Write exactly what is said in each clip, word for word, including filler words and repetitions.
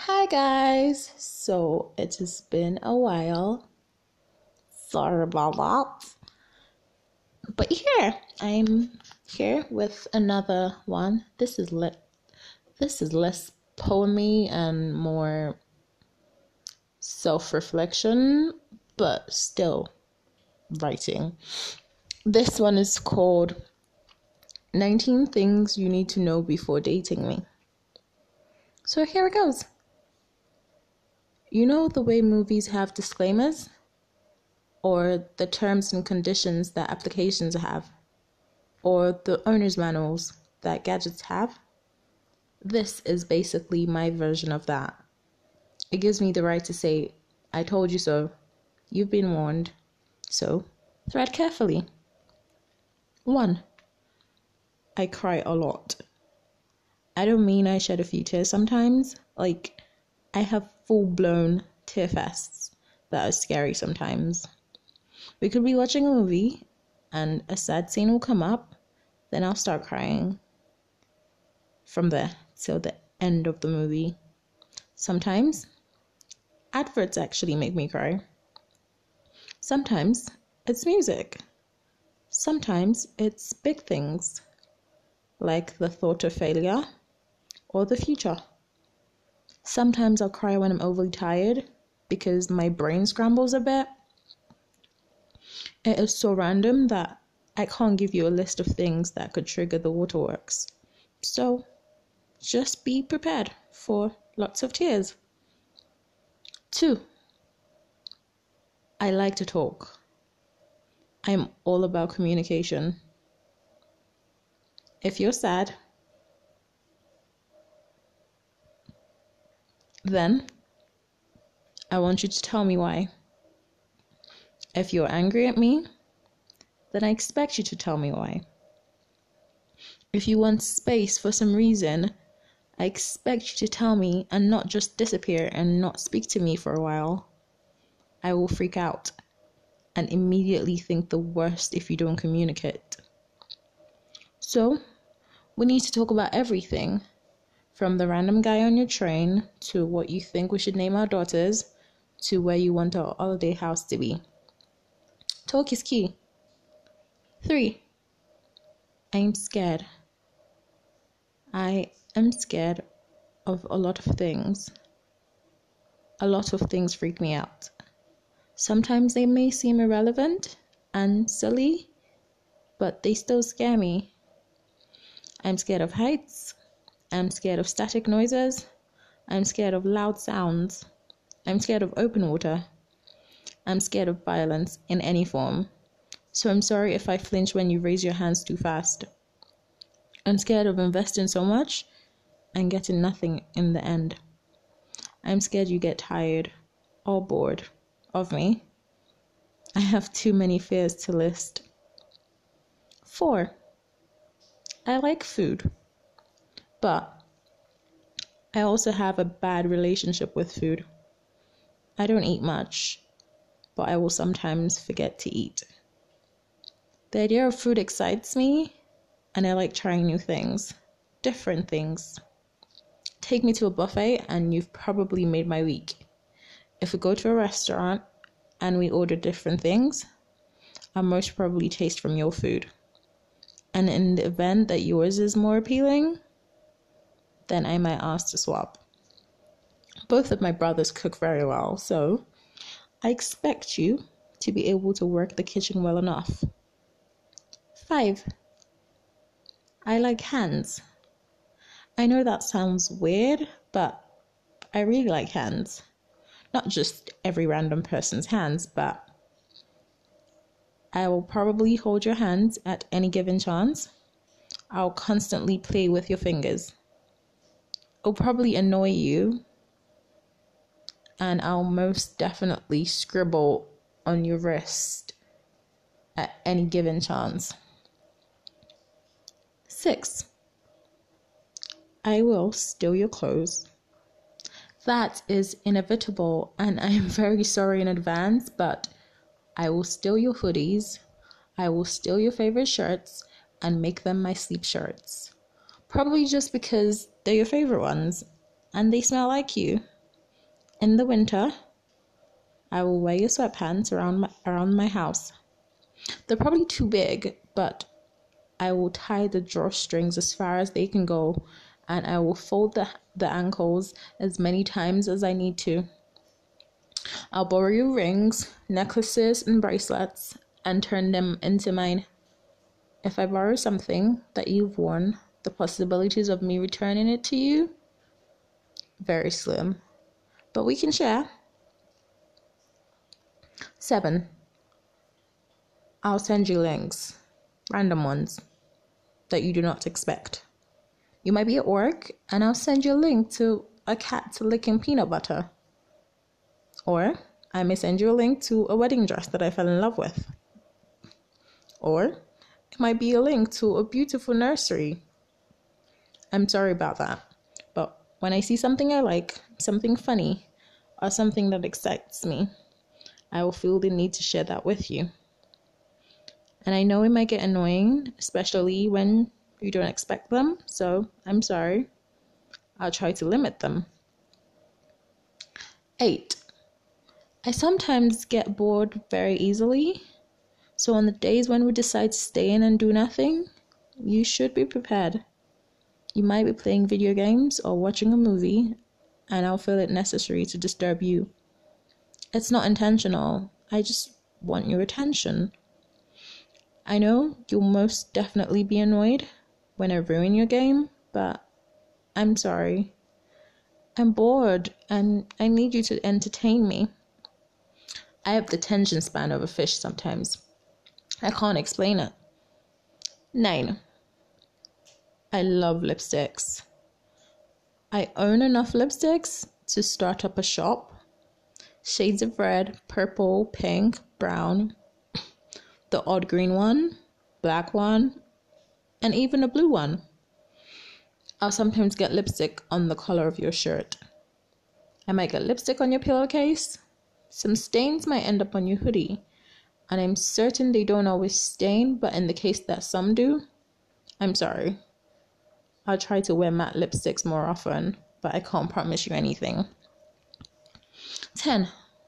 Hi guys, so it has been a while. Sorry about that. But here, I'm here with another one. This is le- this is less poemy and more self-reflection, but still writing. This one is called nineteen Things You Need to Know Before Dating Me. So here it goes. You know the way movies have disclaimers? Or the terms and conditions that applications have? Or the owner's manuals that gadgets have? This is basically my version of that. It gives me the right to say, I told you so. You've been warned. So, thread carefully. One, I cry a lot. I don't mean I shed a few tears sometimes. Like, I have full-blown tear fests that are scary sometimes. We could be watching a movie and a sad scene will come up, then I'll start crying from there till the end of the movie. Sometimes adverts actually make me cry. Sometimes it's music. Sometimes it's big things like the thought of failure or the future. Sometimes I'll cry when I'm overly tired because my brain scrambles a bit. It is so random that I can't give you a list of things that could trigger the waterworks. So just be prepared for lots of tears. Two, I like to talk. I'm all about communication. If you're sad, then I want you to tell me why. If you're angry at me, then I expect you to tell me why. If you want space for some reason, I expect you to tell me and not just disappear and not speak to me for a while. I will freak out and immediately think the worst if you don't communicate. So, we need to talk about everything, from the random guy on your train to what you think we should name our daughters to where you want our holiday house to be. Talk is key. Three, I'm scared. I am scared of a lot of things. A lot of things freak me out. Sometimes they may seem irrelevant and silly, but they still scare me. I'm scared of heights. I'm scared of static noises. I'm scared of loud sounds. I'm scared of open water. I'm scared of violence in any form. So I'm sorry if I flinch when you raise your hands too fast. I'm scared of investing so much and getting nothing in the end. I'm scared you get tired or bored of me. I have too many fears to list. Four, I like food, but I also have a bad relationship with food. I don't eat much, but I will sometimes forget to eat. The idea of food excites me, and I like trying new things, different things. Take me to a buffet and you've probably made my week. If we go to a restaurant and we order different things, I'll most probably taste from your food. And in the event that yours is more appealing, then I might ask to swap. Both of my brothers cook very well, so I expect you to be able to work the kitchen well enough. Five, I like hands. I know that sounds weird, but I really like hands. Not just every random person's hands, but I will probably hold your hands at any given chance. I'll constantly play with your fingers. It'll probably annoy you, and I'll most definitely scribble on your wrist at any given chance. Six, I will steal your clothes. That is inevitable, and I am very sorry in advance, but I will steal your hoodies, I will steal your favorite shirts, and make them my sleep shirts. Probably just because they're your favorite ones, and they smell like you. In the winter, I will wear your sweatpants around my, around my house. They're probably too big, but I will tie the drawstrings as far as they can go, and I will fold the, the ankles as many times as I need to. I'll borrow your rings, necklaces, and bracelets and turn them into mine. If I borrow something that you've worn, the possibilities of me returning it to you, very slim. But we can share. Seven. I'll send you links, random ones, that you do not expect. You might be at work, and I'll send you a link to a cat licking peanut butter. Or I may send you a link to a wedding dress that I fell in love with. Or it might be a link to a beautiful nursery. I'm sorry about that, but when I see something I like, something funny, or something that excites me, I will feel the need to share that with you. And I know it might get annoying, especially when you don't expect them, so I'm sorry. I'll try to limit them. Eight. I sometimes get bored very easily, so on the days when we decide to stay in and do nothing, you should be prepared. You might be playing video games or watching a movie, and I'll feel it necessary to disturb you. It's not intentional. I just want your attention. I know you'll most definitely be annoyed when I ruin your game, but I'm sorry. I'm bored, and I need you to entertain me. I have the attention span of a fish sometimes. I can't explain it. Nine. I love lipsticks. I own enough lipsticks to start up a shop. Shades of red, purple, pink, brown, the odd green one, black one, and even a blue one. I'll sometimes get lipstick on the collar of your shirt. I might get lipstick on your pillowcase. Some stains might end up on your hoodie, and I'm certain they don't always stain, but in the case that some do, I'm sorry. I'll try to wear matte lipsticks more often, but I can't promise you anything. ten.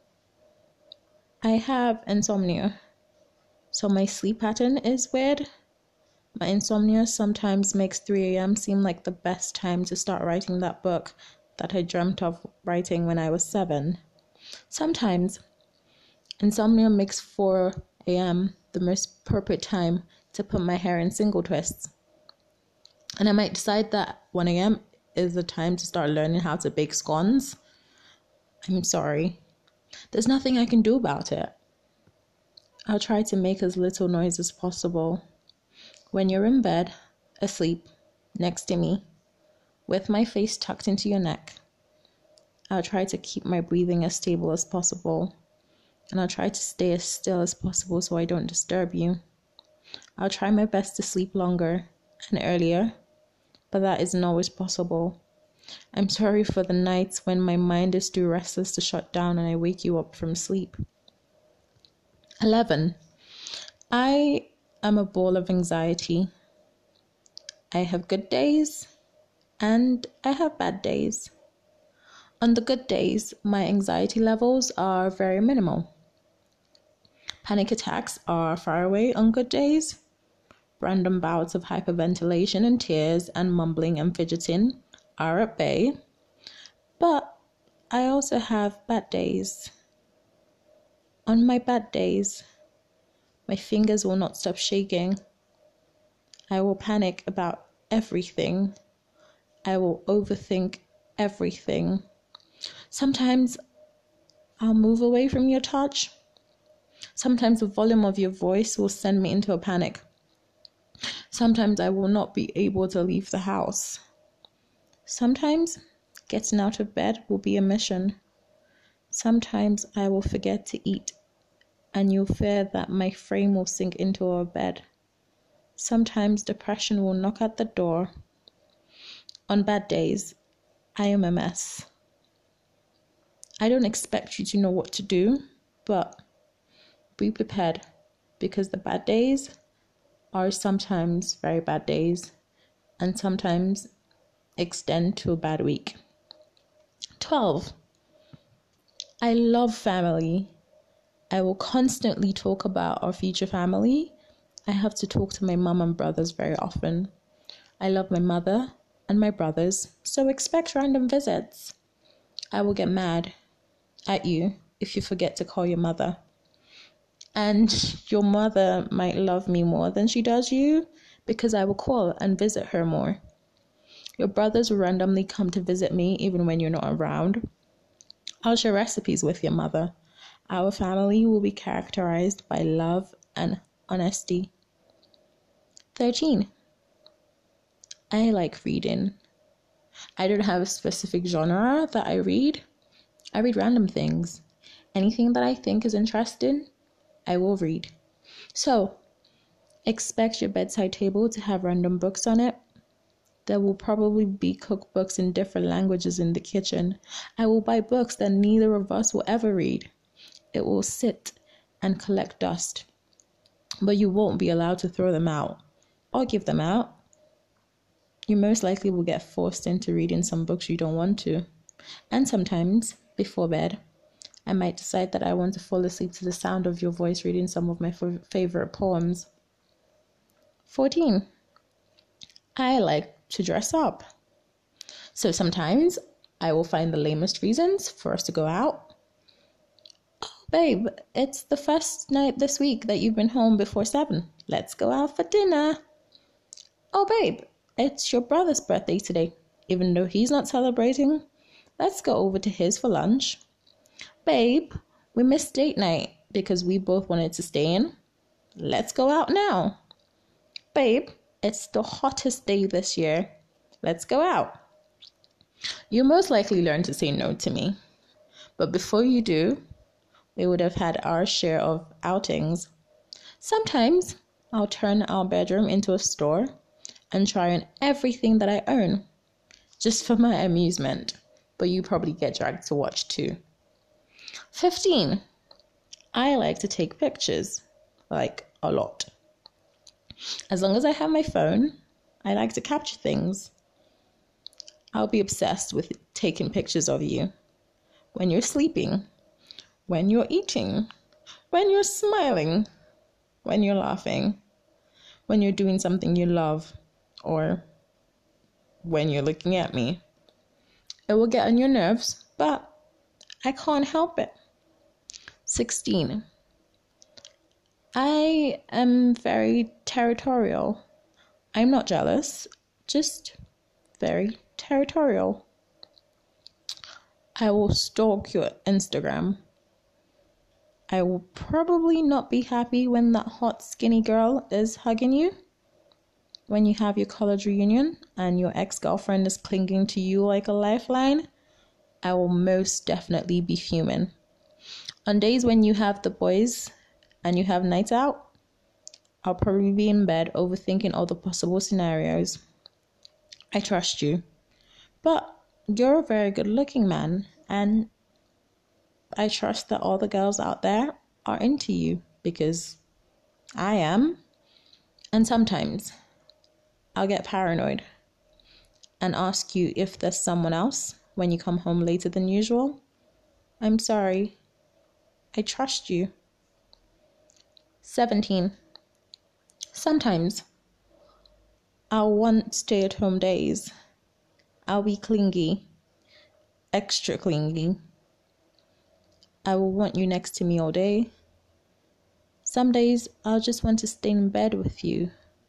I have insomnia, so my sleep pattern is weird. My insomnia sometimes makes three a.m. seem like the best time to start writing that book that I dreamt of writing when I was seven. Sometimes, insomnia makes four a.m. the most appropriate time to put my hair in single twists. And I might decide that one a.m. is the time to start learning how to bake scones. I'm sorry. There's nothing I can do about it. I'll try to make as little noise as possible. When you're in bed, asleep, next to me, with my face tucked into your neck, I'll try to keep my breathing as stable as possible, and I'll try to stay as still as possible so I don't disturb you. I'll try my best to sleep longer and earlier, but that isn't always possible. I'm sorry for the nights when my mind is too restless to shut down and I wake you up from sleep. eleven. I am a ball of anxiety. I have good days and I have bad days. On the good days, my anxiety levels are very minimal. Panic attacks are far away on good days. Random bouts of hyperventilation and tears and mumbling and fidgeting are at bay. But I also have bad days. On my bad days, my fingers will not stop shaking. I will panic about everything. I will overthink everything. Sometimes I'll move away from your touch. Sometimes the volume of your voice will send me into a panic. Sometimes I will not be able to leave the house. Sometimes getting out of bed will be a mission. Sometimes I will forget to eat, and you'll fear that my frame will sink into our bed. Sometimes depression will knock at the door. On bad days, I am a mess. I don't expect you to know what to do, but be prepared, because the bad days are sometimes very bad days, and sometimes extend to a bad week. twelve. I love family. I will constantly talk about our future family. I have to talk to my mum and brothers very often. I love my mother and my brothers, so expect random visits. I will get mad at you if you forget to call your mother. And your mother might love me more than she does you because I will call and visit her more. Your brothers will randomly come to visit me even when you're not around. I'll share recipes with your mother. Our family will be characterized by love and honesty. thirteen. I like reading. I don't have a specific genre that I read. I read random things. Anything that I think is interesting, I will read. So, expect your bedside table to have random books on it. There will probably be cookbooks in different languages in the kitchen. I will buy books that neither of us will ever read. It will sit and collect dust. But you won't be allowed to throw them out or give them out. You most likely will get forced into reading some books you don't want to. And sometimes, before bed, I might decide that I want to fall asleep to the sound of your voice reading some of my f- favorite poems. fourteen. I like to dress up. So sometimes I will find the lamest reasons for us to go out. Oh, babe, it's the first night this week that you've been home before seven. Let's go out for dinner. Oh, babe, it's your brother's birthday today. Even though he's not celebrating, let's go over to his for lunch. Babe, we missed date night because we both wanted to stay in. Let's go out now. Babe, it's the hottest day this year. Let's go out. You most likely learn to say no to me. But before you do, we would have had our share of outings. Sometimes I'll turn our bedroom into a store and try on everything that I own, just for my amusement. But you probably get dragged to watch too. fifteen. I like to take pictures, like a lot. As long as I have my phone, I like to capture things. I'll be obsessed with taking pictures of you. When you're sleeping, when you're eating, when you're smiling, when you're laughing, when you're doing something you love, or when you're looking at me. It will get on your nerves, but I can't help it. sixteen. I am very territorial. I'm not jealous, just very territorial. I will stalk your Instagram. I will probably not be happy when that hot skinny girl is hugging you. When you have your college reunion and your ex-girlfriend is clinging to you like a lifeline, I will most definitely be fuming. On days when you have the boys and you have nights out, I'll probably be in bed overthinking all the possible scenarios. I trust you, but you're a very good looking man, and I trust that all the girls out there are into you because I am. And sometimes I'll get paranoid and ask you if there's someone else when you come home later than usual. I'm sorry. I trust you. seventeen. Sometimes I'll want stay-at-home days. I'll be clingy, extra clingy. I will want you next to me all day. Some days I'll just want to stay in bed with you.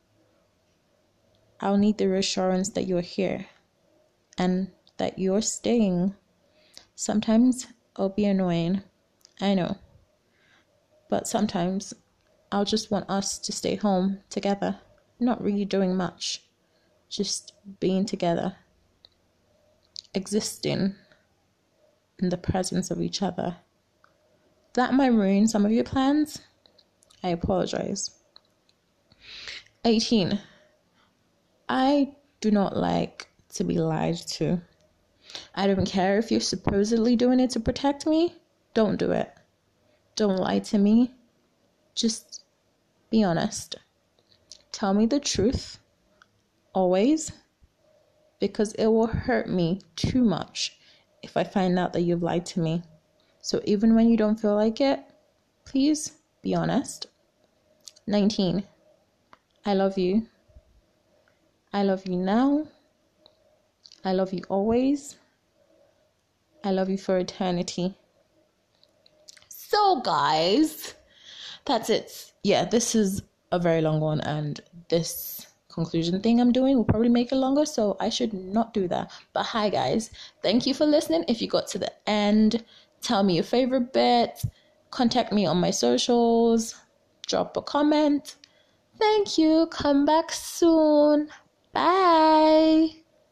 I'll need the reassurance that you're here and that you're staying. Sometimes it'll be annoying, I know. But sometimes I'll just want us to stay home together, not really doing much, just being together, existing in the presence of each other. That might ruin some of your plans. I apologize. eighteen. I do not like to be lied to. I don't care if you're supposedly doing it to protect me. Don't do it. Don't lie to me. Just be honest. Tell me the truth. Always. Because it will hurt me too much if I find out that you've lied to me. So even when you don't feel like it, please be honest. nineteen. I love you. I love you now. I love you always. I love you for eternity. So, guys, that's it. Yeah, this is a very long one, and this conclusion thing I'm doing will probably make it longer, so I should not do that. But hi, guys. Thank you for listening. If you got to the end, tell me your favorite bit. Contact me on my socials. Drop a comment. Thank you. Come back soon. Bye.